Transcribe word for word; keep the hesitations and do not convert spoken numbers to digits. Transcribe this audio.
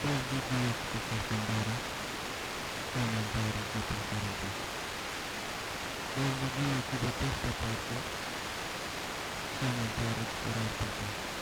Oggi Dio ti fa andare, come andare di preferente. Oggi Dio ti da questa parte, come andare di preferente.